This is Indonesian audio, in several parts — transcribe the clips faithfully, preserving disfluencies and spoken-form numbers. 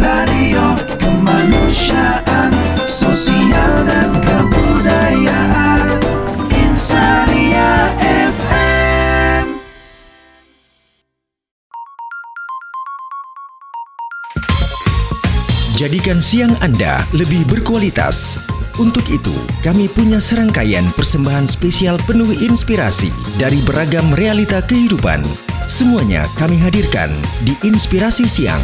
Radio Kemanusiaan Sosial dan Kebudayaan Insania F M. Jadikan siang Anda lebih berkualitas. Untuk itu, kami punya serangkaian persembahan spesial penuh inspirasi dari beragam realita kehidupan. Semuanya kami hadirkan di Inspirasi Siang.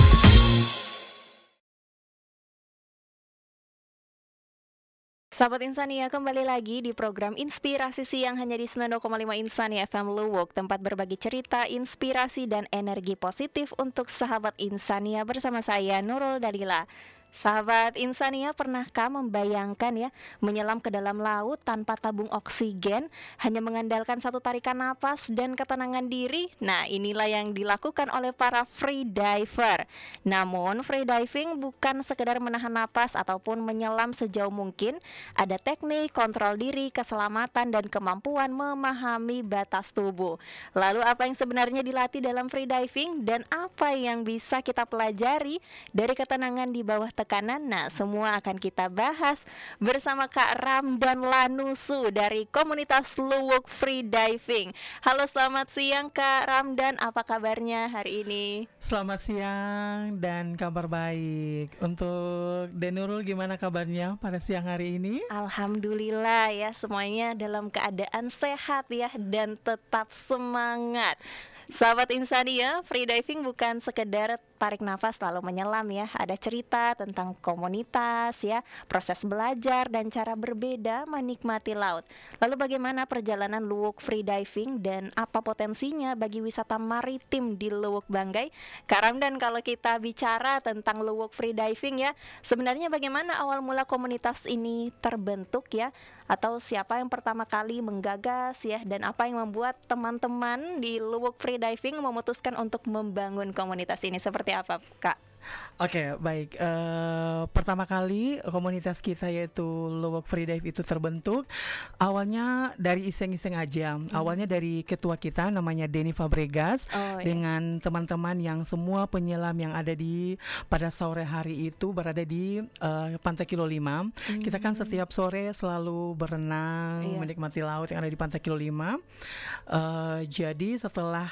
Sahabat Insania, kembali lagi di program Inspirasi Siang hanya di sembilan puluh dua koma lima Insania F M Luwuk, tempat berbagi cerita, inspirasi, dan energi positif untuk sahabat Insania bersama saya Nurul Dalila. Sahabat Insania, pernahkah membayangkan ya menyelam ke dalam laut tanpa tabung oksigen, hanya mengandalkan satu tarikan napas dan ketenangan diri? Nah, inilah yang dilakukan oleh para free diver. Namun, free diving bukan sekedar menahan napas ataupun menyelam sejauh mungkin. Ada teknik, kontrol diri, keselamatan, dan kemampuan memahami batas tubuh. Lalu, apa yang sebenarnya dilatih dalam free diving dan apa yang bisa kita pelajari dari ketenangan di bawah tekanan? Nah, semua akan kita bahas bersama Kak Ramdan Lanusu dari komunitas Luwuk Free Diving. Halo, selamat siang Kak Ramdan, apa kabarnya hari ini? Selamat siang dan kabar baik. Untuk Denurul, gimana kabarnya pada siang hari ini? Alhamdulillah ya, semuanya dalam keadaan sehat ya dan tetap semangat. Sahabat Insania, free diving bukan sekedar tarik nafas lalu menyelam ya. Ada cerita tentang komunitas ya, proses belajar dan cara berbeda menikmati laut. Lalu bagaimana perjalanan Luwuk Free Diving dan apa potensinya bagi wisata maritim di Luwuk Banggai? Kak Ramdan, kalau kita bicara tentang Luwuk Free Diving ya, sebenarnya bagaimana awal mula komunitas ini terbentuk ya? Atau siapa yang pertama kali menggagas ya, dan apa yang membuat teman-teman di Luwuk Free Diving memutuskan untuk membangun komunitas ini, seperti apa Kak? Oke, okay, baik. Uh, pertama kali komunitas kita yaitu Luwuk Free Dive itu terbentuk awalnya dari iseng-iseng aja. Hmm. Awalnya dari ketua kita namanya Denny Fabregas, oh, dengan iya. teman-teman yang semua penyelam yang ada di pada sore hari itu berada di uh, Pantai Kilo lima. Hmm. Kita kan setiap sore selalu berenang, iya. menikmati laut yang ada di Pantai Kilo lima. Uh, jadi setelah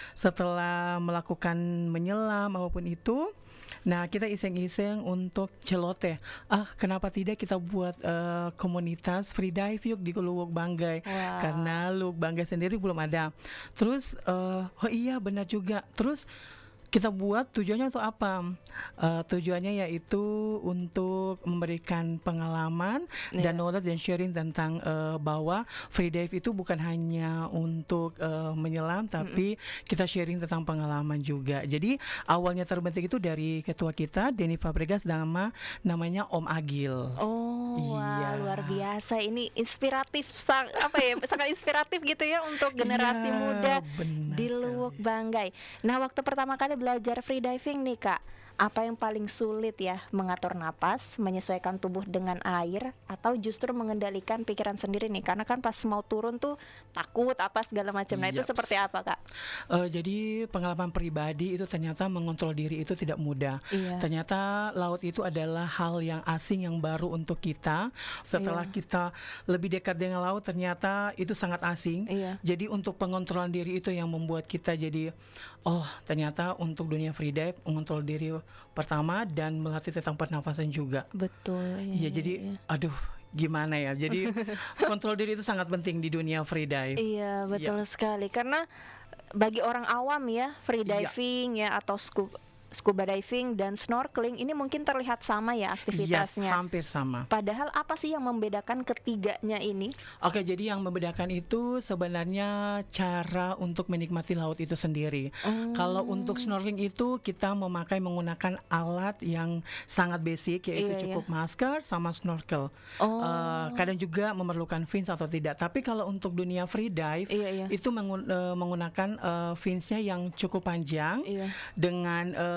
setelah melakukan menyelam apapun itu, nah, kita iseng-iseng untuk celoteh. Ah, kenapa tidak kita buat uh, komunitas free dive yuk di Luwuk Banggai? Wow. Karena Luwuk Banggai sendiri belum ada. Terus, uh, oh iya benar juga. Terus kita buat tujuannya untuk apa? Uh, tujuannya yaitu untuk memberikan pengalaman yeah. dan knowledge dan sharing tentang uh, bahwa free dive itu bukan hanya untuk uh, menyelam, tapi mm-hmm. kita sharing tentang pengalaman juga. Jadi awalnya terbentuk itu dari ketua kita Denny Fabregas, nama namanya Om Agil. Oh, iya. Wah, luar biasa. Ini inspiratif, sang, apa ya? sangat inspiratif gitu ya untuk generasi yeah, muda di Luwuk Banggai. Nah, waktu pertama kali belajar free diving nih Kak, apa yang paling sulit ya? Mengatur napas, menyesuaikan tubuh dengan air, atau justru mengendalikan pikiran sendiri nih? Karena kan pas mau turun tuh takut apa segala macam. Nah, itu seperti apa Kak? Uh, jadi pengalaman pribadi itu ternyata mengontrol diri itu tidak mudah. Iya. Ternyata laut itu adalah hal yang asing, yang baru untuk kita. Setelah iya. kita lebih dekat dengan laut, ternyata itu sangat asing. Iya. Jadi untuk pengontrolan diri itu yang membuat kita jadi, oh ternyata untuk dunia free dive mengontrol diri pertama dan melatih tentang pernafasan juga. Betul. Iya, ya, jadi ya. aduh gimana ya. Jadi kontrol diri itu sangat penting di dunia free dive. Iya, betul ya. sekali. Karena bagi orang awam ya, free diving ya, ya atau scuba scuba diving dan snorkeling ini mungkin terlihat sama ya aktivitasnya. Yes, hampir sama. Padahal apa sih yang membedakan ketiganya ini? Oke, jadi yang membedakan itu sebenarnya cara untuk menikmati laut itu sendiri. Hmm. Kalau untuk snorkeling itu kita memakai menggunakan alat yang sangat basic, yaitu iya, cukup iya. masker sama snorkel. Oh. Uh, kadang juga memerlukan fins atau tidak. Tapi kalau untuk dunia free dive iya, iya. itu mengun- uh, menggunakan uh, finsnya yang cukup panjang iya. dengan uh,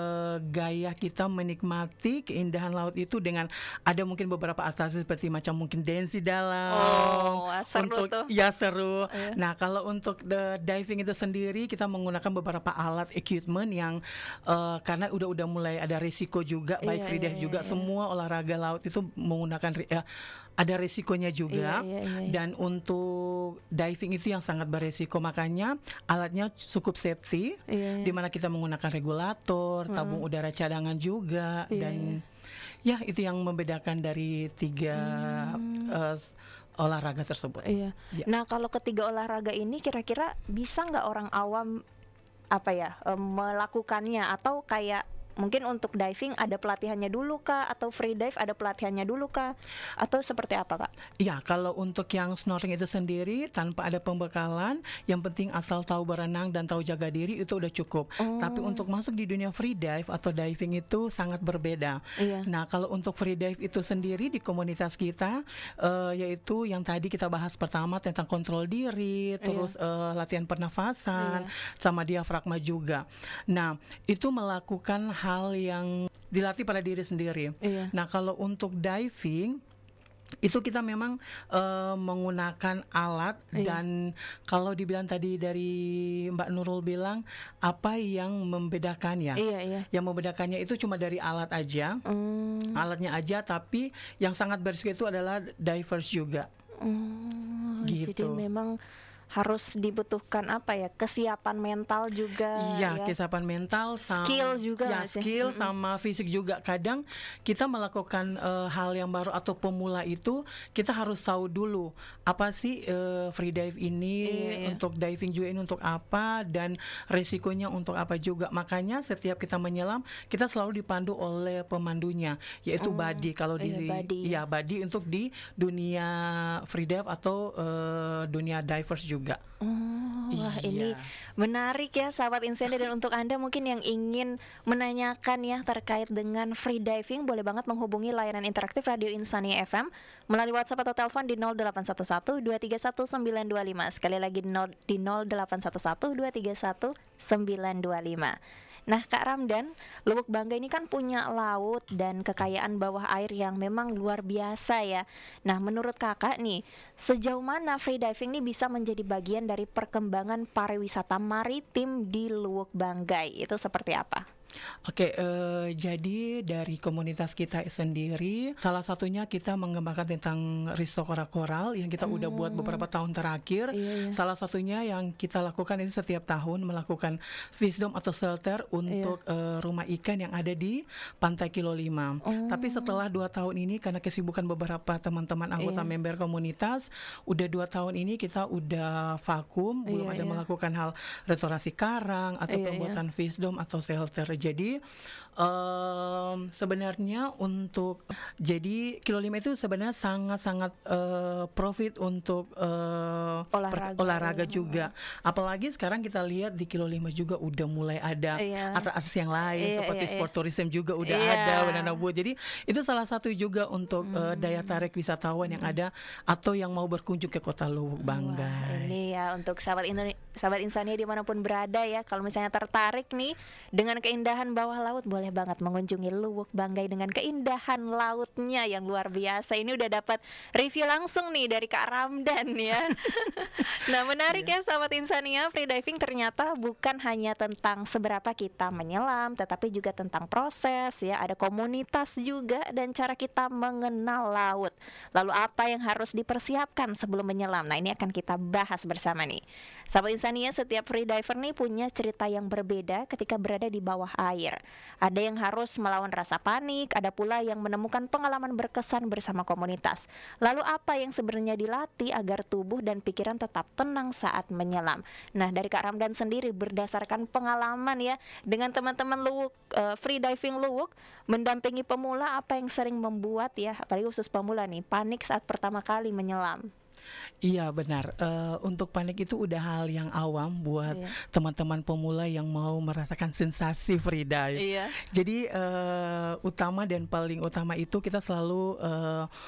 uh, gaya kita menikmati keindahan laut itu dengan ada mungkin beberapa atraksi seperti macam mungkin dance di dalam. Oh, seru untuk tuh. ya seru. Iya. Nah, kalau untuk the diving itu sendiri kita menggunakan beberapa alat equipment yang uh, karena udah udah mulai ada risiko juga, baik Iya, free dive iya, juga iya. semua olahraga laut itu menggunakan ri- ya, ada risikonya juga. Iya, iya, iya, iya. Dan untuk diving itu yang sangat beresiko, makanya alatnya cukup safety, Iya, iya. di mana kita menggunakan regulator, tabung udara cadangan juga, Iya, dan ya itu yang membedakan dari tiga uh, s- olahraga tersebut. Iya. Ya. Nah, kalau ketiga olahraga ini kira-kira bisa nggak orang awam apa ya em, melakukannya, atau kayak mungkin untuk diving ada pelatihannya dulu kah, atau free dive ada pelatihannya dulu kah, atau seperti apa Kak? Iya, kalau untuk yang snorkeling itu sendiri tanpa ada pembekalan, yang penting asal tahu berenang dan tahu jaga diri itu udah cukup. Oh. Tapi untuk masuk di dunia free dive atau diving itu sangat berbeda. Iya. Nah, kalau untuk free dive itu sendiri di komunitas kita, eh, yaitu yang tadi kita bahas pertama tentang kontrol diri, terus eh, latihan pernafasan, sama diafragma juga. Nah, itu melakukan hal yang dilatih pada diri sendiri. Iya. Nah, kalau untuk diving itu kita memang eh, menggunakan alat, Iya. dan kalau dibilang tadi dari Mbak Nurul bilang apa yang membedakannya? Iya, iya. Yang membedakannya itu cuma dari alat aja, Hmm. alatnya aja, tapi yang sangat berisiko itu adalah divers juga. Oh, Gitu. jadi memang harus dibutuhkan apa ya, kesiapan mental juga. Iya, ya. kesiapan mental, sama Skill juga ya nggak sih? skill Mm-mm. sama fisik juga. Kadang kita melakukan eh, hal yang baru atau pemula itu kita harus tahu dulu apa sih eh, free dive ini, Iya, iya. untuk diving juga ini untuk apa, dan resikonya untuk apa juga. Makanya setiap kita menyelam kita selalu dipandu oleh pemandunya, yaitu buddy. Kalau di iya, buddy. iya, buddy untuk di dunia free dive atau eh, dunia divers juga. Oh, wah Iya. ini menarik ya sahabat Insani, dan untuk Anda mungkin yang ingin menanyakan ya terkait dengan free diving, boleh banget menghubungi layanan interaktif Radio Insani F M melalui WhatsApp atau telepon di nol delapan satu satu dua tiga satu sembilan dua lima. Sekali lagi di nol di nol delapan satu satu dua tiga satu sembilan dua lima. Nah, Kak Ramdan, Lubuk Banggai ini kan punya laut dan kekayaan bawah air yang memang luar biasa ya. Nah, menurut Kakak nih, sejauh mana free diving ini bisa menjadi bagian dari perkembangan pariwisata maritim di Lubuk Banggai? Itu seperti apa? Oke, eh, jadi dari komunitas kita sendiri, salah satunya kita mengembangkan tentang Risto Koral yang kita udah buat beberapa tahun terakhir. Iya, iya. Salah satunya yang kita lakukan itu setiap tahun melakukan fisdom atau shelter untuk eh, rumah ikan yang ada di Pantai Kilo lima. Tapi setelah dua tahun ini, karena kesibukan beberapa teman-teman anggota Iya. member komunitas, udah dua tahun ini kita udah vakum, belum Iya, ada iya. melakukan hal restorasi karang atau Iya, iya. pembuatan fisdom atau shelter. Jadi em, sebenarnya untuk jadi Kilo lima itu sebenarnya sangat-sangat eh, profit untuk eh, per- Olahraga. olahraga juga. Apalagi sekarang kita lihat di Kilo lima juga udah mulai ada Iya. atraksi yang lain Iya, seperti iya, sport tourism juga udah Iya. ada, banana boat. Jadi itu salah satu juga untuk eh, daya tarik wisatawan yang ada atau yang mau berkunjung ke Kota Lubuk Wah, Banggai. ini ya untuk sahabat Indone- sahabat Insania dimanapun berada ya, kalau misalnya tertarik nih dengan keindahan bawah laut, boleh banget mengunjungi Lubuk Banggai dengan keindahan lautnya yang luar biasa. Ini udah dapat review langsung nih dari Kak Ramdan ya. Nah, menarik ya sahabat Insania, free diving ternyata bukan hanya tentang seberapa kita menyelam, tetapi juga tentang proses ya, ada komunitas juga dan cara kita mengenal laut. Lalu apa yang harus dipersiapkan sebelum menyelam? Nah, ini akan kita bahas bersama nih. Sahabat Insania, setiap free diver nih punya cerita yang berbeda ketika berada di bawah air. Ada yang harus melawan rasa panik, ada pula yang menemukan pengalaman berkesan bersama komunitas. Lalu apa yang sebenarnya dilatih agar tubuh dan pikiran tetap tenang saat menyelam? Nah, dari Kak Ramdan sendiri berdasarkan pengalaman ya dengan teman-teman Luwuk, eh, free diving Luwuk, mendampingi pemula, apa yang sering membuat ya, apalagi khusus pemula nih, panik saat pertama kali menyelam? Iya benar. Eh, untuk panik itu udah hal yang awam buat Iya. teman-teman pemula yang mau merasakan sensasi free dive. Iya. Jadi eh, utama dan paling utama itu kita selalu eh,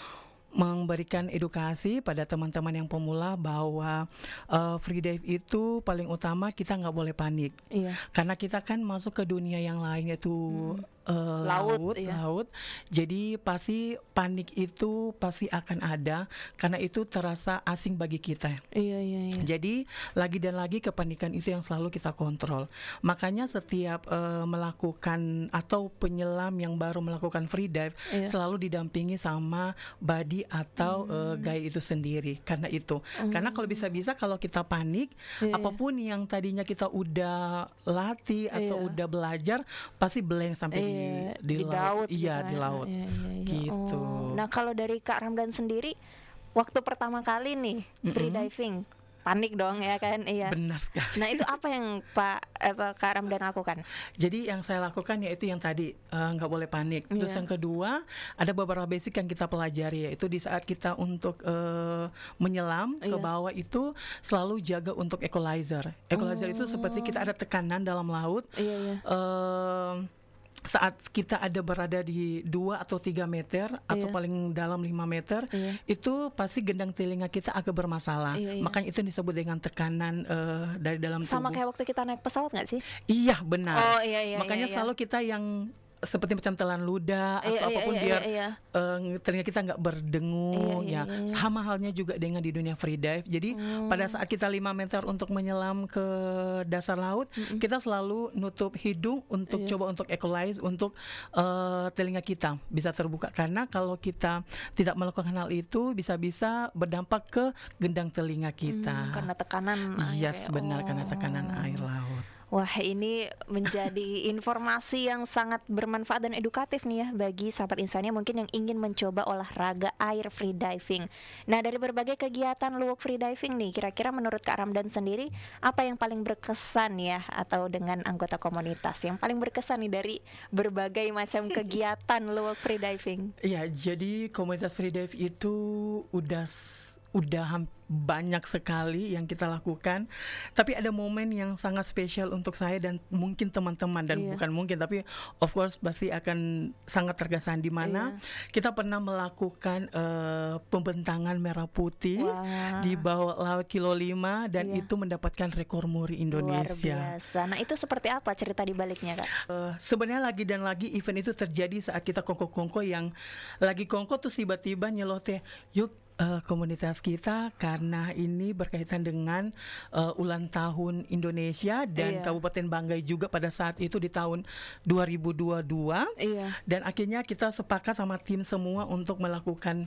memberikan edukasi pada teman-teman yang pemula bahwa uh, free dive itu paling utama kita nggak boleh panik. Iya. Karena kita kan masuk ke dunia yang lain yaitu Hmm. uh, Laut, laut, iya. laut. Jadi pasti panik itu pasti akan ada karena itu terasa asing bagi kita. Iya, iya, iya. Jadi lagi dan lagi kepanikan itu yang selalu kita kontrol. Makanya setiap uh, melakukan atau penyelam yang baru melakukan free dive Iya. selalu didampingi sama buddy atau uh, guide itu sendiri. Karena itu, karena kalau bisa-bisa kalau kita panik, Iya, iya. apapun yang tadinya kita udah latih atau Iya. udah belajar pasti blank sampai di Iya, di, di laut. laut Iya, gitu di ya. laut. Iya, iya, iya. Gitu. Oh. Nah, kalau dari Kak Ramdan sendiri, waktu pertama kali nih free Mm-mm. diving, panik dong ya kan? Iya. Benar sekali. Nah, itu apa yang Pak apa, Kak Ramdan lakukan? Jadi yang saya lakukan yaitu yang tadi eh, nggak boleh panik. Terus Iya. yang kedua ada beberapa basic yang kita pelajari yaitu di saat kita untuk eh, menyelam ke Iya. bawah itu selalu jaga untuk equalizer. Equalizer itu seperti kita ada tekanan dalam laut. Iya, iya. eh, saat kita ada berada di dua atau tiga meter atau Iya. paling dalam lima meter, Iya. itu pasti gendang telinga kita agak bermasalah. Iya, iya. Makanya itu disebut dengan tekanan eh, dari dalam Sama tubuh. kayak waktu kita naik pesawat nggak sih? Iya benar. Oh, iya, iya. Makanya iya, iya. selalu kita yang seperti macam telan ludah atau Iya, iya, apapun iya, biar iya, iya. eh, telinga kita nggak berdengung. Iya, iya, Ya iya, iya. sama halnya juga dengan di dunia free dive. Jadi Hmm. pada saat kita lima meter untuk menyelam ke dasar laut, Mm-mm. kita selalu nutup hidung untuk Iya. coba untuk equalize untuk eh, telinga kita bisa terbuka. Karena kalau kita tidak melakukan hal itu bisa-bisa berdampak ke gendang telinga kita. Hmm, karena tekanan air Yes, ya. benar karena tekanan Oh. air laut. Wah, ini menjadi informasi yang sangat bermanfaat dan edukatif nih ya bagi sahabat Insania mungkin yang ingin mencoba olahraga air free diving. Nah, dari berbagai kegiatan Luwuk free diving nih, kira-kira menurut Kak Ramdan sendiri apa yang paling berkesan ya atau dengan anggota komunitas yang paling berkesan nih dari berbagai macam kegiatan Luwuk free diving? Iya, jadi komunitas free dive itu udah s- udah ham- banyak sekali yang kita lakukan. Tapi ada momen yang sangat spesial untuk saya dan mungkin teman-teman dan Iya. bukan mungkin tapi of course pasti akan sangat terkesan di mana Iya. kita pernah melakukan eh, pembentangan merah putih Wah. di bawah laut kilo lima dan Iya. itu mendapatkan rekor muri Indonesia. Luar biasa. Nah, itu seperti apa cerita di baliknya, Kak? Eh, sebenarnya lagi dan lagi event itu terjadi saat kita kongko-kongko yang lagi kongko terus tiba-tiba nyeloteh yuk eh, komunitas kita karena ini berkaitan dengan eh, ulang tahun Indonesia dan Iya. Kabupaten Banggai juga pada saat itu di tahun dua ribu dua puluh dua Iya. dan akhirnya kita sepakat sama tim semua untuk melakukan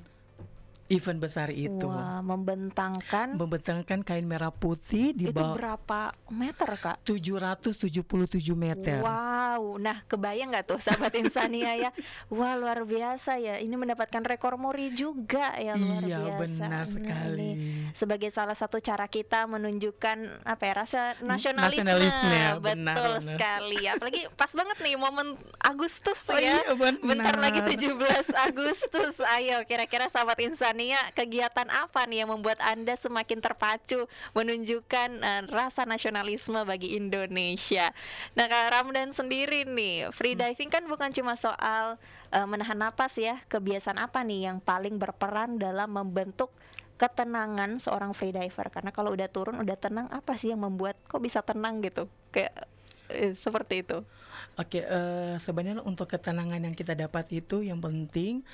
event besar itu. Wah, membentangkan Membentangkan kain merah putih di itu bawah berapa meter, Kak? tujuh ratus tujuh puluh tujuh meter. Wow, nah kebayang nggak tuh sahabat Insania ya? Wah, luar biasa ya. Ini mendapatkan rekor muri juga ya, luar Iya, biasa. benar Nah, sekali. ini sebagai salah satu cara kita menunjukkan apa ya, rasa nasionalisme. Nasionalisme, ya, Betul benar, benar. sekali. Apalagi pas banget nih momen Agustus Oh ya. iya, benar. Bentar lagi tujuh belas Agustus. Ayo, kira-kira sahabat Insania kegiatan apa nih yang membuat Anda semakin terpacu menunjukkan eh, rasa nasionalisme bagi Indonesia. Nah, Kak Ramdan sendiri nih, free diving kan bukan cuma soal eh, menahan napas ya. Kebiasaan apa nih yang paling berperan dalam membentuk ketenangan seorang free diver? Karena kalau udah turun, udah tenang, apa sih yang membuat kok bisa tenang gitu? Kayak eh, seperti itu. Oke, eh, sebenarnya untuk ketenangan yang kita dapat itu yang penting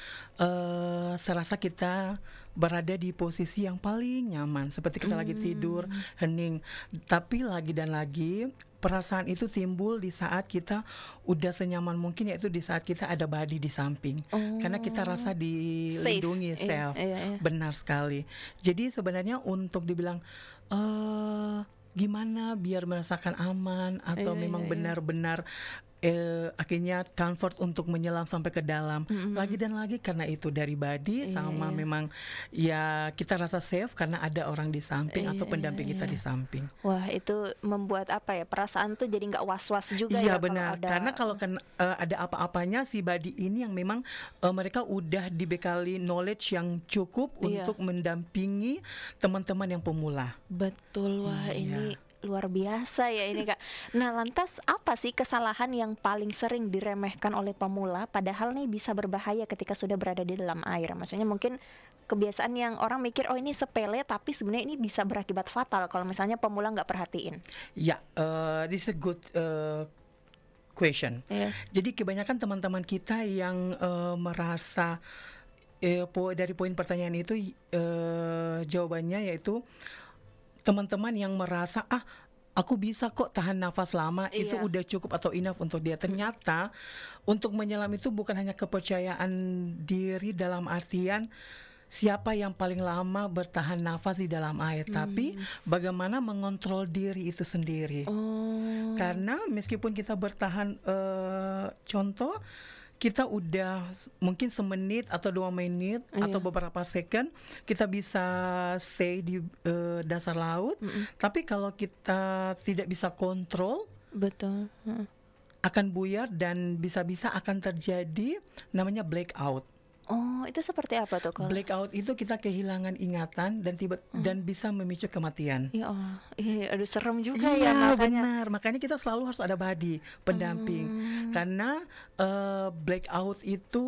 eh, serasa kita berada di posisi yang paling nyaman, seperti kita lagi tidur, hening. Tapi lagi dan lagi perasaan itu timbul di saat kita udah senyaman mungkin, yaitu di saat kita ada body di samping. Karena kita rasa dilindungi, Safe. safe. Iya, iya, iya. Benar sekali. Jadi sebenarnya untuk dibilang eh gimana biar merasakan aman atau Iya, memang iya, iya. benar-benar eh, akhirnya comfort untuk menyelam sampai ke dalam. Mm-mm. Lagi dan lagi karena itu dari body Iya, sama iya. memang ya kita rasa safe karena ada orang di samping Iya, atau pendamping iya, kita iya. di samping. Wah, itu membuat apa ya, perasaan tuh jadi nggak was-was juga Iya ya kalau benar, ada- karena kalau kan eh, ada apa-apanya si body ini yang memang eh, mereka udah dibekali knowledge yang cukup Iya. untuk mendampingi teman-teman yang pemula. Betul. Wah, Iya. ini luar biasa ya ini Kak. Nah lantas apa sih kesalahan yang paling sering diremehkan oleh pemula padahal nih bisa berbahaya ketika sudah berada di dalam air? Maksudnya mungkin kebiasaan yang orang mikir oh ini sepele tapi sebenarnya ini bisa berakibat fatal kalau misalnya pemula nggak perhatiin. Ya, uh, this is a good uh, question. Yeah. Jadi kebanyakan teman-teman kita yang uh, merasa uh, po- dari poin pertanyaan itu uh, jawabannya yaitu teman-teman yang merasa ah aku bisa kok tahan nafas lama, iya. itu udah cukup atau enough untuk dia. Ternyata untuk menyelam itu bukan hanya kepercayaan diri dalam artian siapa yang paling lama bertahan nafas di dalam air, hmm. tapi bagaimana mengontrol diri itu sendiri. Oh. Karena meskipun kita bertahan, uh, contoh kita udah mungkin semenit atau dua menit iya. atau beberapa second kita bisa stay di uh, dasar laut, mm-mm. tapi kalau kita tidak bisa kontrol, betul, mm. akan buyar dan bisa-bisa akan terjadi namanya blackout. Oh, itu seperti apa tuh kalau? Blackout itu kita kehilangan ingatan dan tiba mm. dan bisa memicu kematian. Ya Allah, iya, aduh serem juga iya, ya makanya. Benar, makanya kita selalu harus ada buddy pendamping. Mm. Karena uh, blackout itu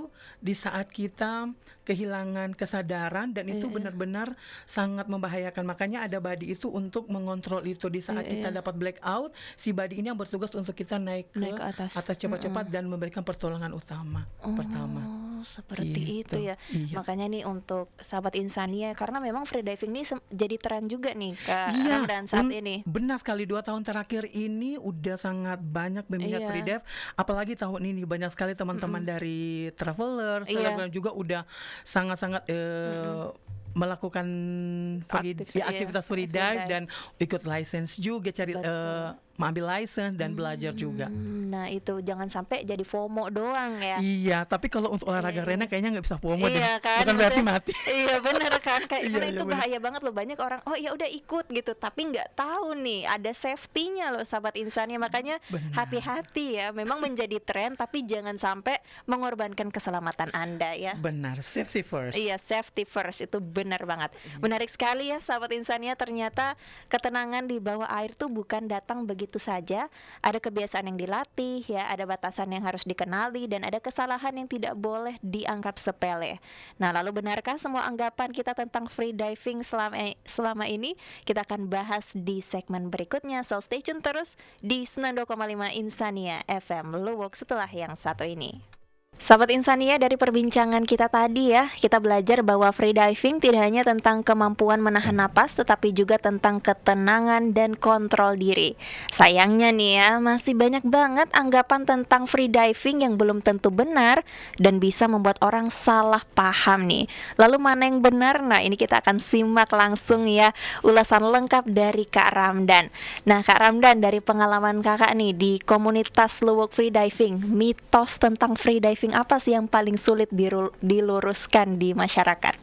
di saat kita kehilangan kesadaran dan itu iya, benar-benar sangat membahayakan. Makanya ada buddy itu untuk mengontrol itu di saat iya, kita iya. dapat blackout, si buddy ini yang bertugas untuk kita naik ke, naik ke atas. atas cepat-cepat mm-mm. dan memberikan pertolongan utama oh, pertama. Seperti gitu. itu ya. Iya. Makanya nih untuk sahabat Insania, karena memang freediving ini sem- jadi tren juga nih Kak iya, Ramdan saat un- ini. Benar sekali, dua tahun terakhir ini udah sangat banyak peminat iya. freedive. Apalagi tahun ini banyak sekali teman-teman mm-mm. dari traveler, selebgram iya. juga udah sangat-sangat eh, melakukan free, Aktif, ya, aktivitas iya, freedive free dan ikut license juga, cari uh, mengambil license dan hmm, belajar juga. Nah itu jangan sampai jadi FOMO doang ya. Iya, tapi kalau untuk olahraga iya. renang kayaknya nggak bisa FOMO deh. Iya, kan, bukan berarti mati. Iya benar kan, kayak iya, karena iya, itu bener. bahaya banget loh, banyak orang oh ya udah ikut gitu, tapi nggak tahu nih ada safety-nya loh sahabat Insania, makanya benar. Hati-hati ya, memang menjadi tren tapi jangan sampai mengorbankan keselamatan Anda ya. Benar, safety first. Iya, safety first itu benar banget. Menarik sekali ya sahabat Insania, ternyata ketenangan di bawah air tuh bukan datang begitu saja. Ada kebiasaan yang dilatih ya, ada batasan yang harus dikenali, dan ada kesalahan yang tidak boleh dianggap sepele. Nah lalu benarkah semua anggapan kita tentang free diving selama, selama ini? Kita akan bahas di segmen berikutnya, so stay tune terus di sembilan puluh dua koma lima Insania F M Luwuk setelah yang satu ini. Sahabat Insania, dari perbincangan kita tadi ya, kita belajar bahwa freediving tidak hanya tentang kemampuan menahan napas, tetapi juga tentang ketenangan dan kontrol diri. Sayangnya nih ya, masih banyak banget anggapan tentang freediving yang belum tentu benar dan bisa membuat orang salah paham nih. Lalu mana yang benar? Nah ini kita akan simak langsung ya ulasan lengkap dari Kak Ramdan. Nah Kak Ramdan, dari pengalaman kakak nih di komunitas Luwuk Freediving, mitos tentang freediving apa sih yang paling sulit diru- diluruskan di masyarakat?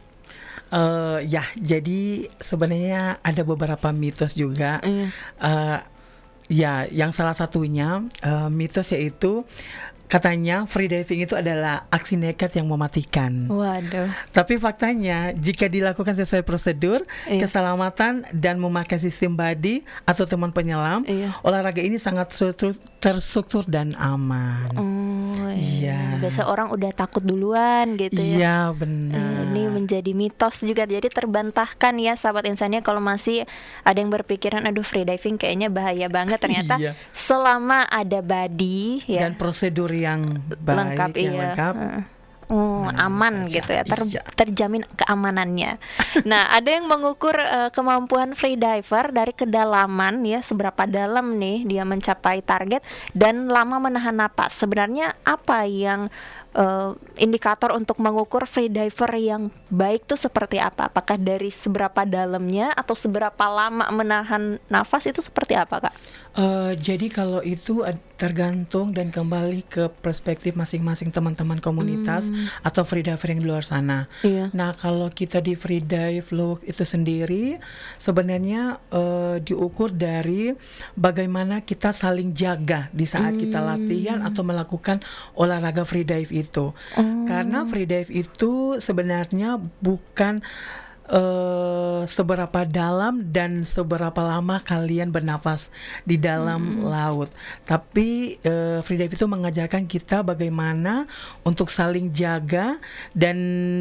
Uh, ya, jadi sebenarnya ada beberapa mitos juga. Mm. Uh, ya, yang salah satunya uh, mitos yaitu katanya freediving itu adalah aksi nekat yang mematikan. Waduh. Tapi faktanya jika dilakukan sesuai prosedur, iya. keselamatan dan memakai sistem buddy atau teman penyelam, iya. olahraga ini sangat terstruktur dan aman. Oh, iya. Biasa orang udah takut duluan gitu ya. Iya, benar. Ini menjadi mitos juga. Jadi terbantahkan ya sahabat Insania kalau masih ada yang berpikiran aduh freediving kayaknya bahaya banget, ternyata iya. selama ada buddy ya, dan prosedur yang baik, lengkap, yang iya. lengkap, uh, aman saja. Gitu ya, Ter, iya. terjamin keamanannya. Nah, ada yang mengukur uh, kemampuan freediver dari kedalaman ya, seberapa dalam nih dia mencapai target dan lama menahan napas. Sebenarnya apa yang Uh, indikator untuk mengukur freediver yang baik tuh seperti apa? Apakah dari seberapa dalamnya atau seberapa lama menahan nafas, itu seperti apa Kak? Uh, jadi kalau itu tergantung dan kembali ke perspektif masing-masing teman-teman komunitas hmm. atau freediver yang di luar sana. Iya. Nah kalau kita di freedive Luwuk itu sendiri sebenarnya uh, diukur dari bagaimana kita saling jaga di saat hmm. kita latihan atau melakukan olahraga freedive itu. itu. Oh. Karena freedive itu sebenarnya bukan uh, seberapa dalam dan seberapa lama kalian bernafas di dalam hmm. laut. Tapi uh, freedive itu mengajarkan kita bagaimana untuk saling jaga dan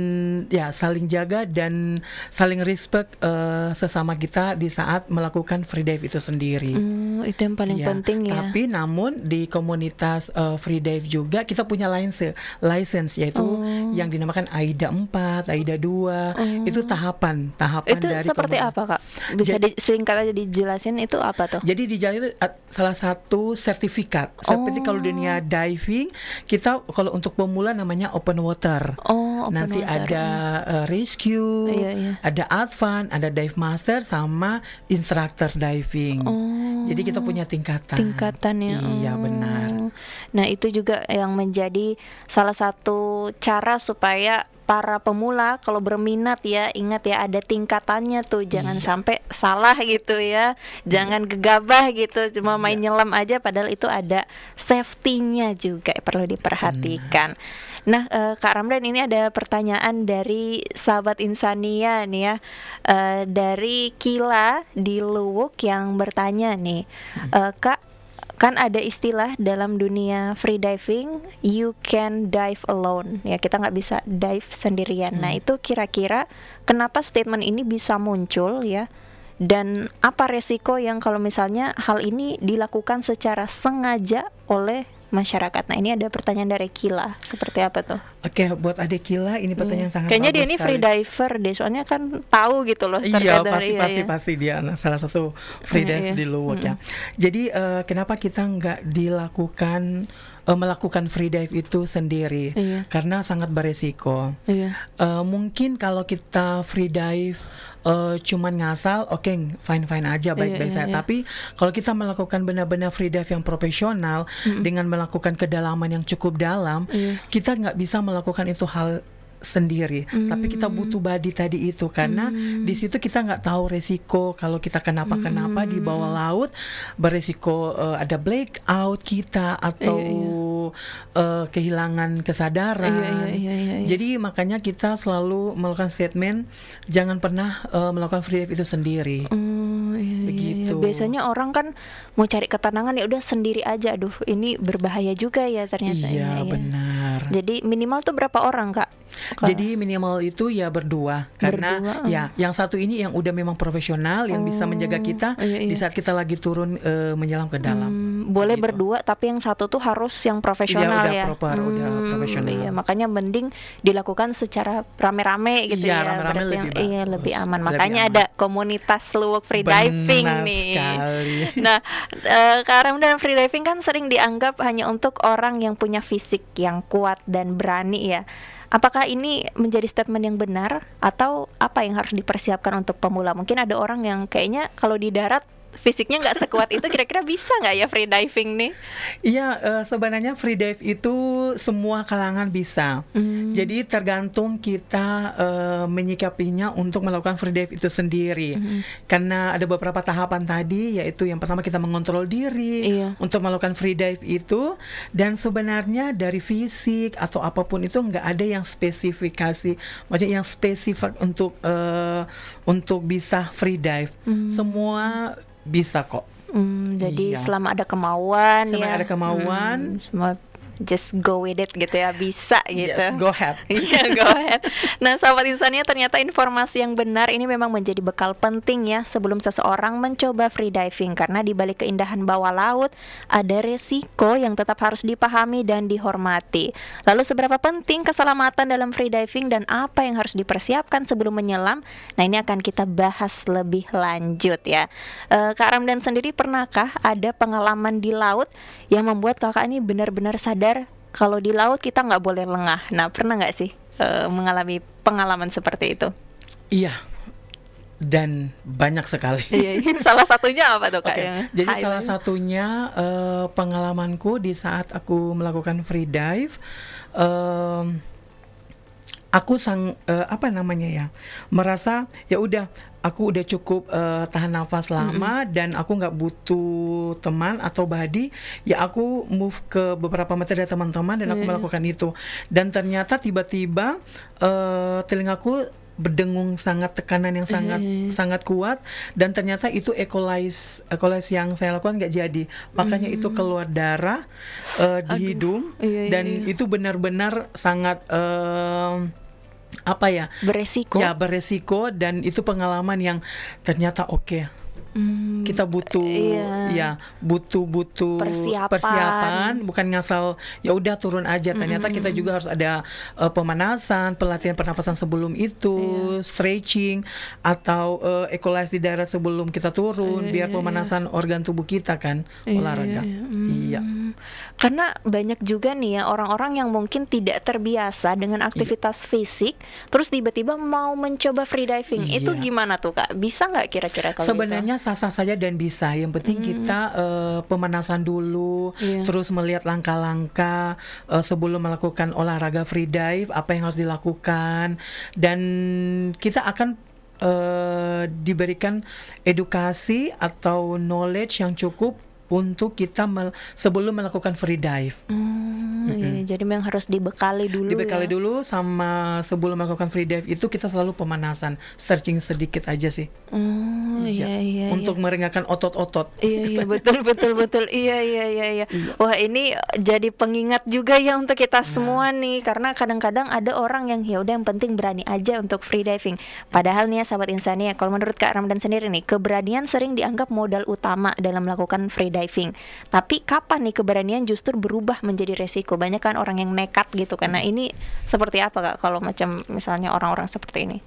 ya saling jaga dan saling respect uh, sesama kita di saat melakukan freedive itu sendiri. Hmm, itu yang paling ya, penting ya. Tapi namun di komunitas uh, freedive juga kita punya license, license yaitu oh. yang dinamakan AIDA empat, AIDA dua. Oh. Itu tahapan, tahapan itu dari seperti komunitas. Apa, Kak? Bisa di, singkat aja dijelasin itu apa tuh? Jadi di jalan itu uh, salah satu sertifikat. Seperti oh. kalau dunia diving, kita kalau untuk pemula namanya open water. Oh, open Nanti water. ada uh, rescue, iya, iya. ada advance, ada dive master sama instructor diving. Oh. Jadi kita punya tingkatan. Tingkatannya. Iya, oh. benar. Nah, itu juga yang menjadi salah satu cara supaya para pemula kalau berminat ya, ingat ya ada tingkatannya tuh, jangan iya. sampai salah gitu ya, jangan gegabah gitu cuma main iya. nyelam aja padahal itu ada safety-nya juga perlu diperhatikan. Hmm. Nah, uh, Kak Ramdan, ini ada pertanyaan dari sahabat Insania nih ya, uh, dari Kila di Luwuk yang bertanya nih, uh, Kak, kan ada istilah dalam dunia freediving, you can dive alone. Ya, kita nggak bisa dive sendirian. Hmm. Nah, itu kira-kira kenapa statement ini bisa muncul ya? Dan apa resiko yang kalau misalnya hal ini dilakukan secara sengaja oleh masyarakat? Nah, ini ada pertanyaan dari Kila. Seperti apa tuh? Oke, buat adik Kila ini pertanyaan hmm. sangat Kayaknya bagus dia ini sekali. freediver deh, soalnya kan tahu gitu loh. Iya, pasti dari, pasti iya, pasti dia nah, salah satu freedive iya, iya. di Luwuk hmm. ya. Jadi uh, kenapa kita nggak dilakukan uh, melakukan freedive itu sendiri? Iya. Karena sangat beresiko. Iya. Uh, mungkin kalau kita freedive Uh, cuman ngasal, oke, okay, fine fine aja, baik-baik iya, saja. iya. Tapi kalau kita melakukan benar-benar freedive yang profesional mm-hmm. dengan melakukan kedalaman yang cukup dalam, iya. kita nggak bisa melakukan itu hal sendiri, mm. tapi kita butuh body tadi itu karena mm. di situ kita nggak tahu resiko kalau kita kenapa-kenapa mm. di bawah laut, beresiko uh, ada blackout kita atau iya, iya. Uh, kehilangan kesadaran. Iya, iya, iya, iya, iya. Jadi makanya kita selalu melakukan statement jangan pernah uh, melakukan freedive itu sendiri. Mm, iya, Begitu. Iya, iya. Biasanya orang kan mau cari ketenangan ya udah sendiri aja. Aduh, ini berbahaya juga ya ternyata. Iya, ini, benar. Ya. Jadi minimal tuh berapa orang, Kak? Kalo Jadi minimal itu ya berdua karena berdua, ya um. yang satu ini yang udah memang profesional yang oh, bisa menjaga kita iya, iya. di saat kita lagi turun uh, menyelam ke dalam. Hmm, boleh gitu. Berdua tapi yang satu tuh harus yang profesional ya. Udah ya. proper, hmm, udah profesional. Iya, makanya mending dilakukan secara rame-rame gitu iya, ya. Rame-rame berarti lebih yang iya lebih aman. Lebih Makanya aman. ada komunitas Luwuk freediving Benar nih. Sekali. Nah, uh, Kak Ramdan, freediving kan sering dianggap hanya untuk orang yang punya fisik yang kuat dan berani ya. Apakah ini menjadi statement yang benar atau apa yang harus dipersiapkan untuk pemula? Mungkin ada orang yang kayaknya kalau di darat fisiknya nggak sekuat itu, kira-kira bisa nggak ya freediving nih? Iya, uh, sebenarnya freedive itu semua kalangan bisa. Hmm. Jadi tergantung kita uh, menyikapinya untuk melakukan freedive itu sendiri. Hmm. Karena ada beberapa tahapan tadi, yaitu yang pertama kita mengontrol diri iya. untuk melakukan freedive itu. Dan sebenarnya dari fisik atau apapun itu nggak ada yang spesifikasi, maksudnya yang spesifik untuk uh, untuk bisa freedive. Hmm. Semua bisa kok. Hmm, jadi iya. selama ada kemauan selama ya. ada kemauan, hmm, semua just go with it gitu ya, bisa gitu. Yes, go ahead. Iya, go ahead. Nah, sahabat Insania, ternyata informasi yang benar ini memang menjadi bekal penting ya sebelum seseorang mencoba freediving, karena di balik keindahan bawah laut ada resiko yang tetap harus dipahami dan dihormati. Lalu seberapa penting keselamatan dalam freediving dan apa yang harus dipersiapkan sebelum menyelam? Nah, ini akan kita bahas lebih lanjut ya. E, Kak Ramdan sendiri pernahkah ada pengalaman di laut yang membuat kakak ini benar-benar sadar kalau di laut kita nggak boleh lengah? Nah, pernah nggak sih uh, mengalami pengalaman seperti itu? Iya, dan banyak sekali. Iya, salah satunya apa tuh Kak? Okay. Yang Jadi high salah one? satunya uh, pengalamanku di saat aku melakukan free dive, um, aku sang uh, apa namanya ya, merasa ya udah. Aku udah cukup uh, tahan nafas lama, mm-hmm. dan aku nggak butuh teman atau buddy. Ya aku move ke beberapa meter dari teman-teman dan aku yeah. melakukan itu. Dan ternyata tiba-tiba uh, telingaku berdengung sangat, tekanan yang sangat Eh. sangat kuat, dan ternyata itu equalize equalize yang saya lakukan nggak jadi, makanya itu keluar darah uh, di Aduh, hidung, iya, iya, dan iya. itu benar-benar sangat um, apa ya Beresiko. ya beresiko, dan itu pengalaman yang ternyata oke. Hmm, Kita butuh iya. ya butuh butuh Persiapan. persiapan, bukan ngasal ya udah turun aja. Ternyata Mm-mm. kita juga harus ada uh, pemanasan, pelatihan pernafasan sebelum itu, Iya. stretching, atau uh, equalize di darat sebelum kita turun, Iya, biar iya, pemanasan organ tubuh kita kan, Iya, olahraga. iya, iya. Iya. Hmm. Karena banyak juga nih ya orang-orang yang mungkin tidak terbiasa dengan aktivitas fisik, terus tiba-tiba mau mencoba freediving. Itu Iya. gimana tuh Kak? Bisa nggak kira-kira kalau Sebenarnya sah-sah saja dan bisa. Yang penting Hmm. kita uh, pemanasan dulu, Iya. terus melihat langkah-langkah uh, sebelum melakukan olahraga free dive, apa yang harus dilakukan, dan kita akan uh, diberikan edukasi atau knowledge yang cukup untuk kita mel- sebelum melakukan free dive. Hmm, iya, jadi memang harus dibekali dulu Dibekali ya. dulu, sama sebelum melakukan free dive itu kita selalu pemanasan, stretching sedikit aja sih. Oh, iya, iya, Untuk iya. merenggakan otot-otot. Iya, iya, betul, betul, betul. Iya, iya, iya, iya. Wah, ini jadi pengingat juga ya untuk kita semua nih, karena kadang-kadang ada orang yang ya udah yang penting berani aja untuk free diving. Padahal nih ya sahabat Insania, kalau menurut Kak Ramdan sendiri nih, keberanian sering dianggap modal utama dalam melakukan free diving. Tapi kapan nih keberanian justru berubah menjadi resiko? Banyak kan orang yang nekat gitu kan. Nah, ini seperti apa Kak kalau macam misalnya orang-orang seperti ini?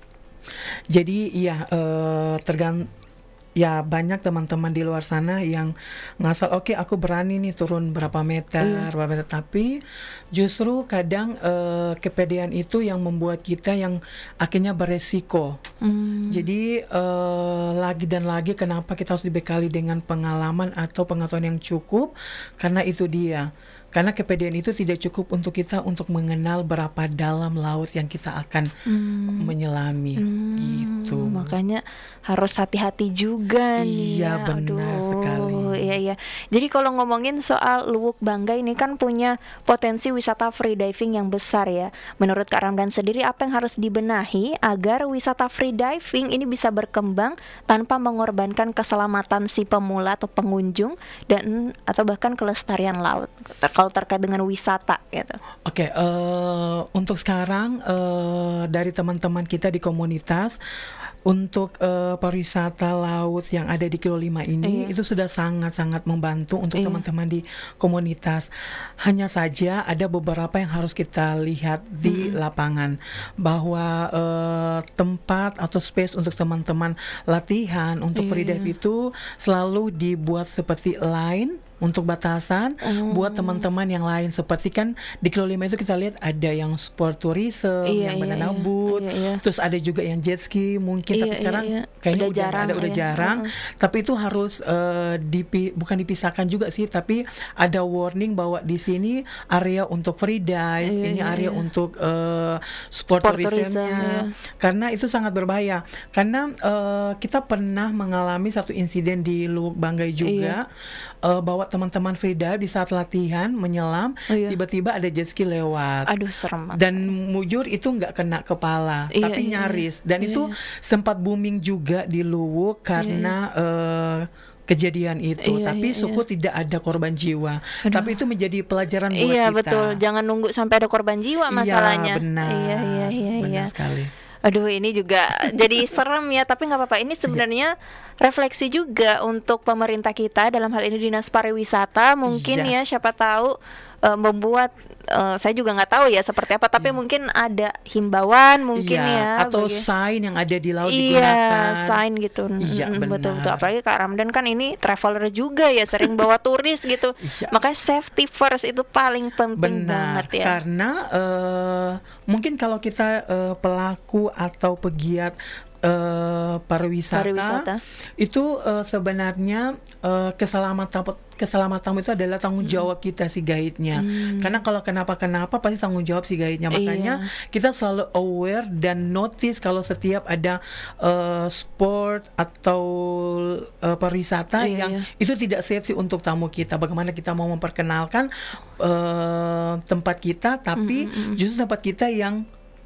Jadi iya, eh, tergan ya banyak teman-teman di luar sana yang ngasal, oke aku berani nih turun berapa meter, Iya. berapa meter, tapi justru kadang eh, kepedean itu yang membuat kita yang akhirnya beresiko. Hmm. Jadi eh, lagi dan lagi kenapa kita harus dibekali dengan pengalaman atau pengetahuan yang cukup, karena itu dia. Karena kepedean itu tidak cukup untuk kita untuk mengenal berapa dalam laut yang kita akan Hmm. menyelami, Hmm, gitu. Makanya harus hati-hati juga nih Iya, ya. benar Aduh, sekali. Iya, iya. Jadi kalau ngomongin soal Luwuk Banggai ini kan punya potensi wisata free diving yang besar ya. Menurut Kak Ramdan sendiri, apa yang harus dibenahi agar wisata free diving ini bisa berkembang tanpa mengorbankan keselamatan si pemula atau pengunjung dan atau bahkan kelestarian laut ter- kalau terkait dengan wisata gitu. Oke, eh, untuk sekarang eh, dari teman-teman kita di komunitas, untuk eh, pariwisata laut yang ada di Kilo lima ini, Iya. itu sudah sangat-sangat membantu untuk Iya. teman-teman di komunitas. Hanya saja ada beberapa yang harus kita lihat di lapangan, bahwa eh, tempat atau space untuk teman-teman latihan untuk free Iya. dive itu selalu dibuat seperti line untuk batasan, Oh. buat teman-teman yang lain. Seperti kan di Kilo lima itu kita lihat ada yang sport tourism, Iya, yang iya, banana iya. boat, Iya, iya. terus ada juga yang jet ski mungkin, Iya, tapi iya, sekarang iya. kayaknya Udah udah nggak jarang, ada, udah iya. jarang. Heeh. Tapi itu harus eh, dipi- bukan dipisahkan juga sih, tapi ada warning bahwa di sini area untuk free dive, Iya, ini iya, area iya. untuk eh, sport, Sport tourism, tourismnya, iya. karena itu sangat berbahaya. Karena eh, kita pernah mengalami satu insiden di Luwuk Banggai juga, eh, bahwa teman-teman free dive di saat latihan menyelam, Oh, iya. tiba-tiba ada jet ski lewat. Aduh, serem banget. Dan mujur itu nggak kena kepala, Iya, tapi iya, nyaris. Dan iya, itu iya. sempat booming juga di Luwuk karena eh, kejadian itu. Iya, Tapi iya, syukur iya. tidak ada korban jiwa. Aduh. Tapi itu menjadi pelajaran buat Iya, kita. betul. Jangan nunggu sampai ada korban jiwa masalahnya. Iya, benar. Iya, iya, iya, Benar iya. sekali. Aduh, ini juga jadi serem ya, tapi nggak apa-apa. Ini sebenarnya refleksi juga untuk pemerintah kita, dalam hal ini Dinas Pariwisata mungkin ya, Yes. siapa tahu eh, membuat eh, saya juga nggak tahu ya seperti apa, tapi Iya. mungkin ada himbauan mungkin Iya, ya, atau bagi- sign yang ada di laut Iya, digunakan. sign gitu. Iya, Mm, betul betul. benar. Apalagi Kak Ramdan kan ini traveler juga ya, sering bawa turis gitu. Iya. Makanya safety first itu paling penting Benar, banget ya. karena eh, mungkin kalau kita eh, pelaku atau pegiat eh, pariwisata, Pariwisata. itu eh, sebenarnya eh, keselamatan keselamatan itu adalah tanggung jawab kita si guide-nya. Hmm. Karena kalau kenapa-kenapa pasti tanggung jawab si guide-nya. Makanya Iya. kita selalu aware dan notice kalau setiap ada eh, sport atau eh, pariwisata Iya, yang iya. itu tidak safety untuk tamu kita. Bagaimana kita mau memperkenalkan eh, tempat kita, tapi Mm, mm, mm. justru tempat kita yang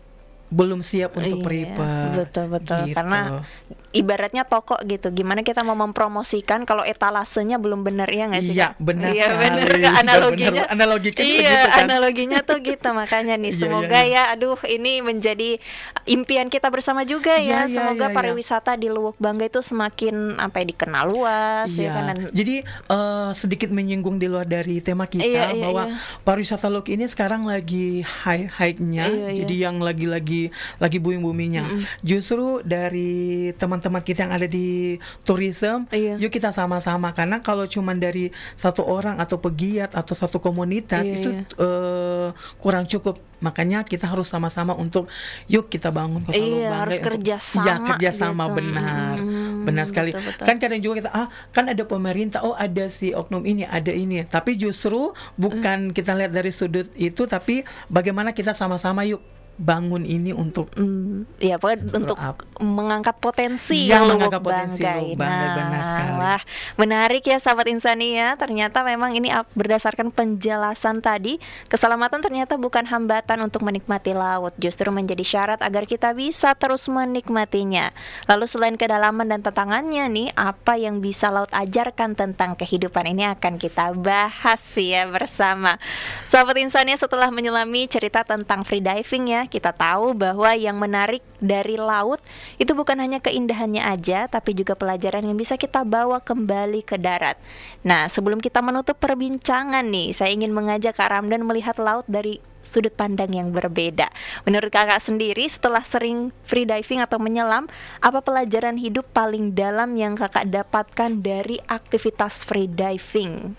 belum siap untuk Iya, prepare. betul betul Gitu. karena ibaratnya toko gitu, gimana kita mau mempromosikan kalau etalasenya belum bener, ya nggak sih Iya, Kak? benar Iya sekali. bener Kak, Iya, analoginya. benar. Analoginya Iya, gitu kan. analoginya tuh gitu makanya nih. Iya, iya, Semoga iya. ya, aduh ini menjadi impian kita bersama juga Iya, ya. iya, Semoga iya, iya. pariwisata di Luwuk Banggai itu semakin apa ya, dikenal luas ya Iya. kan. Dan Jadi eh, sedikit menyinggung di luar dari tema kita Iya, iya, bahwa iya. pariwisata Luwuk ini sekarang lagi high high-nya, Iya, iya. jadi yang lagi-lagi lagi booming-boomingnya. Justru dari teman-teman kita yang ada di tourism, Iya. yuk kita sama-sama, karena kalau cuman dari satu orang atau pegiat atau satu komunitas Iya, itu iya. eh, kurang cukup. Makanya kita harus sama-sama untuk yuk kita bangun Kota Luwuk Iya, Banggai harus untuk- kerjasama Iya, kerjasama gitu. benar. Mm, Benar sekali. betul, betul. Kan kadang juga kita ah kan ada pemerintah, oh ada si oknum ini, ada ini. Tapi justru bukan kita lihat dari sudut itu, tapi bagaimana kita sama-sama yuk bangun ini untuk Hmm, ya pokoknya untuk up. mengangkat potensi Iya, Luwuk mengangkat potensi Banggai. Luwuk Banggai, benar sekali. Wah, menarik ya sahabat Insania. Ternyata memang ini ap- berdasarkan penjelasan tadi, keselamatan ternyata bukan hambatan untuk menikmati laut, justru menjadi syarat agar kita bisa terus menikmatinya. Lalu selain kedalaman dan tantangannya nih, apa yang bisa laut ajarkan tentang kehidupan, ini akan kita bahas ya bersama. Sahabat Insania, setelah menyelami cerita tentang free diving ya, kita tahu bahwa yang menarik dari laut itu bukan hanya keindahannya aja, tapi juga pelajaran yang bisa kita bawa kembali ke darat. Nah, sebelum kita menutup perbincangan nih, saya ingin mengajak Kak Ramdan melihat laut dari sudut pandang yang berbeda. Menurut kakak sendiri, setelah sering free diving atau menyelam, apa pelajaran hidup paling dalam yang kakak dapatkan dari aktivitas free diving?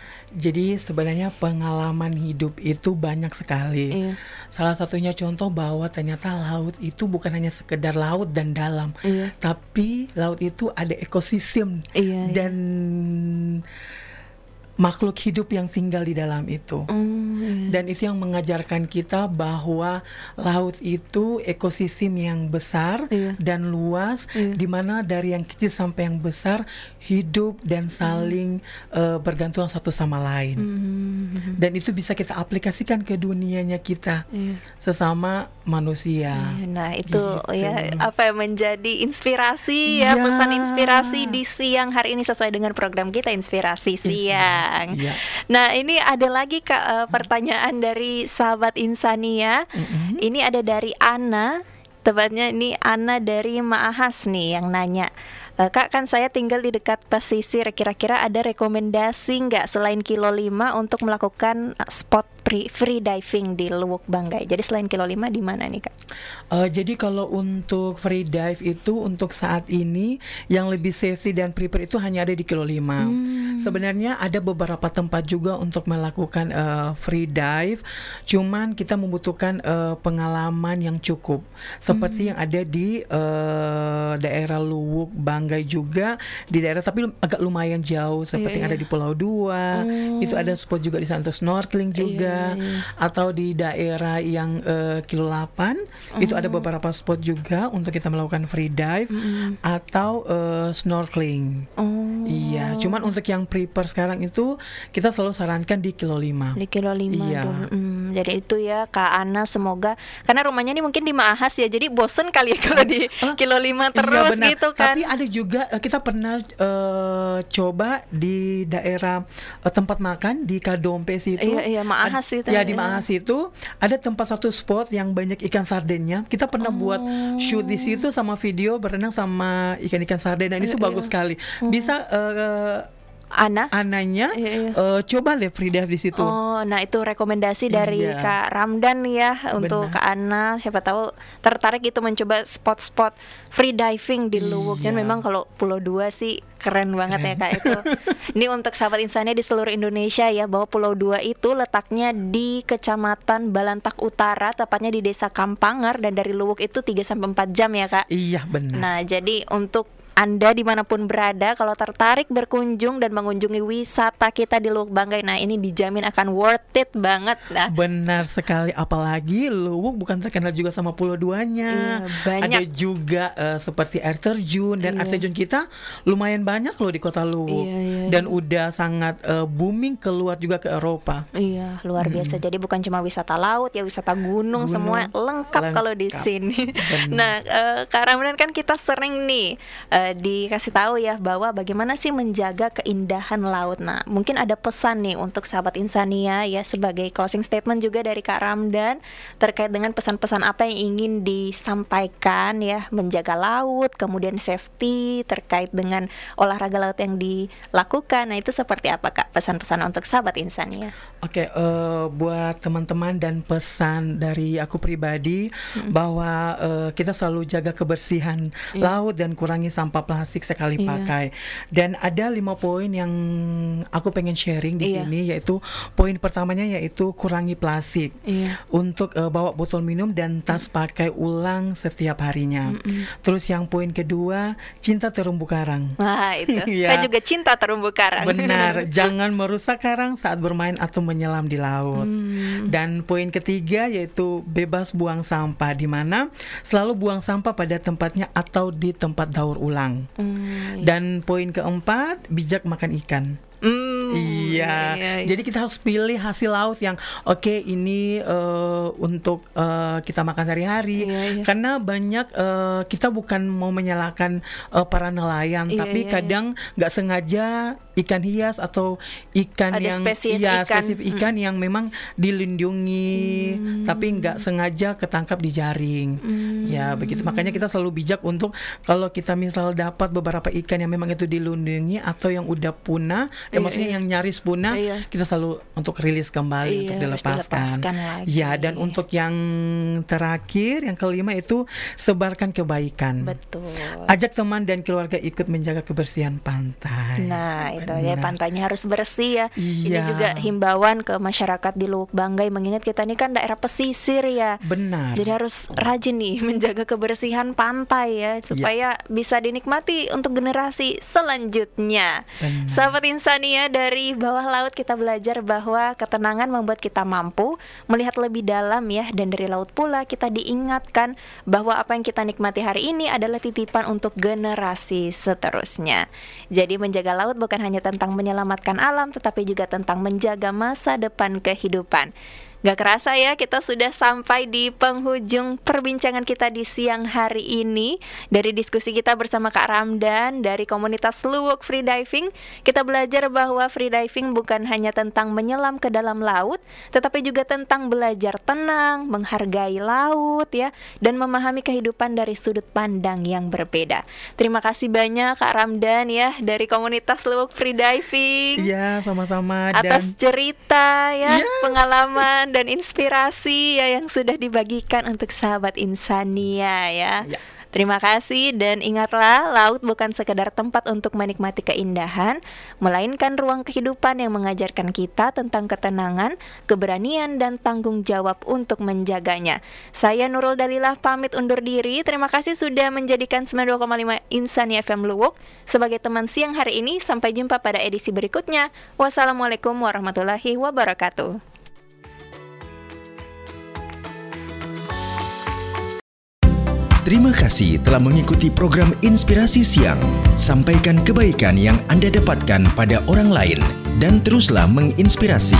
jadi sebenarnya pengalaman hidup itu banyak sekali. Iya. Salah satunya contoh bahwa ternyata laut itu bukan hanya sekedar laut dan dalam, Iya. tapi laut itu ada ekosistem Iya, iya. dan makhluk hidup yang tinggal di dalam itu. Hmm, Dan itu yang mengajarkan kita bahwa laut itu ekosistem yang besar Iya. dan luas, Iya. di mana dari yang kecil sampai yang besar hidup dan saling eh, bergantung satu sama lain. hmm, Dan itu bisa kita aplikasikan ke dunianya kita iya. sesama manusia. Iya, Nah itu Gitu. ya apa yang menjadi inspirasi ya, Iya. pesan inspirasi di siang hari ini sesuai dengan program kita Inspirasi Siang. Iya. Nah ini ada lagi Kak, eh, pertanyaan dari sahabat Insania. Mm-mm. Ini ada dari Ana, tepatnya ini Ana dari Maahas nih yang nanya. "Eh, Kak, kan saya tinggal di dekat pesisir, kira-kira ada rekomendasi nggak selain Kilo lima untuk melakukan eh, spot pre- free diving di Luwuk Banggai?" Jadi selain Kilo lima di mana nih Kak? Eh, jadi kalau untuk free dive itu untuk saat ini yang lebih safety dan prepare itu hanya ada di Kilo lima. Sebenarnya ada beberapa tempat juga untuk melakukan eh, free dive, cuman kita membutuhkan eh, pengalaman yang cukup. Seperti yang ada di eh, daerah Luwuk Banggai juga, di daerah tapi agak lumayan jauh seperti Iya, yang ada iya. di Pulau Dua. Oh. Itu ada spot juga di sana untuk snorkeling juga. Iya, iya. Atau di daerah yang eh, Kilo delapan itu ada beberapa spot juga untuk kita melakukan free dive atau eh, snorkeling. Oh. Iya, cuman untuk yang prepare sekarang itu kita selalu sarankan di Kilo lima. Di Kilo lima Iya. dulu. Hmm, jadi itu ya Kak Ana, semoga karena rumahnya ini mungkin di Maahas ya, jadi bosen kali ya kalau di Ah, Kilo lima Iya, terus benar. gitu kan. Tapi ada juga eh, kita pernah eh, coba di daerah eh, tempat makan di Kadompe situ. Iya, iya, Maahas Ad- itu, Ya di iya. Maahas itu ada tempat satu spot yang banyak ikan sardennya. Kita pernah buat shoot di situ sama video berenang sama ikan-ikan sarden, dan itu Iya, bagus iya. sekali. Bisa eh, Ana. ananya Iya, iya. eh, coba deh free dive di situ. Oh, nah itu rekomendasi dari Iya. Kak Ramdan ya untuk Benar. Kak Ana. Siapa tahu tertarik gitu mencoba spot-spot free diving di Luwuk. Iya. Cuman memang kalau Pulau Dua sih keren banget ya Kak itu. Ini untuk sahabat Insania di seluruh Indonesia ya, bahwa Pulau Dua itu letaknya di Kecamatan Balantak Utara, tepatnya di Desa Kampangar, dan dari Luwuk itu tiga sampai empat jam ya Kak. Iya benar. Nah, jadi untuk Anda dimanapun berada, kalau tertarik berkunjung dan mengunjungi wisata kita di Luwuk Banggai, nah ini dijamin akan worth it banget. Nah, benar sekali, apalagi Luwuk bukan terkenal juga sama Pulau Duanya. Iya, banyak. Ada juga uh, seperti air terjun, dan Iya. air terjun kita lumayan banyak loh di kota Luwuk. Iya, iya, dan iya. udah sangat uh, booming keluar juga ke Eropa. Iya, luar biasa. Jadi bukan cuma wisata laut ya, wisata gunung, Gunung, semua lengkap, lengkap. kalau di sini. Benar. Nah, uh, Kak Ramdan, kan kita sering nih uh, dikasih tahu ya bahwa bagaimana sih menjaga keindahan laut. Nah, mungkin ada pesan nih untuk sahabat Insania ya, sebagai closing statement juga dari Kak Ramdan terkait dengan pesan-pesan apa yang ingin disampaikan ya, menjaga laut, kemudian safety terkait dengan olahraga laut yang dilakukan. Nah, itu seperti apa Kak pesan-pesan untuk sahabat Insania? Oke, uh, buat teman-teman dan pesan dari aku pribadi hmm. bahwa uh, kita selalu jaga kebersihan yeah. laut dan kurangi sampah plastik sekali yeah. pakai. Dan ada lima poin yang aku pengen sharing di yeah. sini, yaitu poin pertamanya yaitu kurangi plastik yeah. untuk uh, bawa botol minum dan tas mm. pakai ulang setiap harinya. Mm-mm. Terus yang poin kedua, cinta terumbu karang. Wah, itu. ya. Saya juga cinta terumbu karang. Benar, jangan merusak karang saat bermain atau menyelam di laut. Hmm. Dan poin ketiga yaitu bebas buang sampah, di mana selalu buang sampah pada tempatnya atau di tempat daur ulang. Hmm, iya. Dan poin keempat, bijak makan ikan. Mm, iya. iya, iya. Jadi kita harus pilih hasil laut yang oke okay, ini uh, untuk uh, kita makan sehari-hari. Iya, iya. Karena banyak uh, kita bukan mau menyalahkan uh, para nelayan, iya, tapi iya, kadang nggak iya. sengaja ikan hias atau ikan ada yang spesies ya ikan, spesifik ikan mm. yang memang dilindungi, mm. tapi nggak sengaja ketangkap di jaring. Mm. Ya begitu. Makanya kita selalu bijak untuk kalau kita misal dapat beberapa ikan yang memang itu dilindungi atau yang udah punah. Ya, iya, maksudnya iya. yang nyaris punah, iya. kita selalu untuk rilis kembali, iya, untuk dilepaskan. Ya, dan iya. untuk yang terakhir, yang kelima itu sebarkan kebaikan. Betul. Ajak teman dan keluarga ikut menjaga kebersihan pantai. Nah, itu ya, pantainya harus bersih ya. Iya. Ini juga himbauan ke masyarakat di Luwuk Banggai, mengingat kita ini kan daerah pesisir ya. Benar. Jadi harus rajin nih menjaga kebersihan pantai ya, supaya ya. bisa dinikmati untuk generasi selanjutnya. Benar. Sahabat Insania, dari bawah laut kita belajar bahwa ketenangan membuat kita mampu melihat lebih dalam ya, dan dari laut pula kita diingatkan bahwa apa yang kita nikmati hari ini adalah titipan untuk generasi seterusnya. Jadi menjaga laut bukan hanya tentang menyelamatkan alam, tetapi juga tentang menjaga masa depan kehidupan. Gak kerasa ya, kita sudah sampai di penghujung perbincangan kita di siang hari ini. Dari diskusi kita bersama Kak Ramdan dari komunitas Luwuk Freediving, kita belajar bahwa freediving bukan hanya tentang menyelam ke dalam laut, tetapi juga tentang belajar tenang, menghargai laut ya, dan memahami kehidupan dari sudut pandang yang berbeda. Terima kasih banyak Kak Ramdan ya dari komunitas Luwuk Freediving. Iya, sama-sama. Atas dan... cerita ya, yes. pengalaman dan inspirasi ya yang sudah dibagikan untuk sahabat Insania ya. ya. Terima kasih, dan ingatlah, laut bukan sekedar tempat untuk menikmati keindahan, melainkan ruang kehidupan yang mengajarkan kita tentang ketenangan, keberanian, dan tanggung jawab untuk menjaganya. Saya Nurul Dalilah pamit undur diri. Terima kasih sudah menjadikan sembilan puluh dua koma lima Insania F M Luwuk sebagai teman siang hari ini. Sampai jumpa pada edisi berikutnya. Wassalamualaikum warahmatullahi wabarakatuh. Terima kasih telah mengikuti program Inspirasi Siang. Sampaikan kebaikan yang Anda dapatkan pada orang lain dan teruslah menginspirasi.